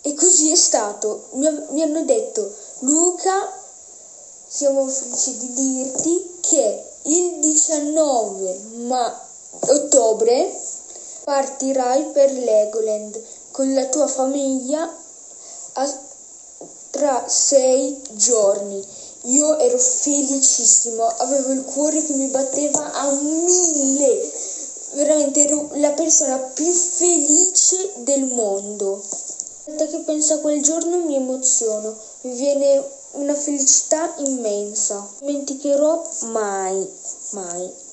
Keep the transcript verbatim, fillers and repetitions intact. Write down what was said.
E così è stato. Mi, mi hanno detto: Luca, siamo felici di dirti che il diciannove ma- ottobre partirai per Legoland con la tua famiglia a, tra sei giorni. Io ero felicissimo, avevo il cuore che mi batteva a mille, veramente ero la persona più felice del mondo. Da che penso a quel giorno mi emoziono, mi viene una felicità immensa, non dimenticherò mai, mai.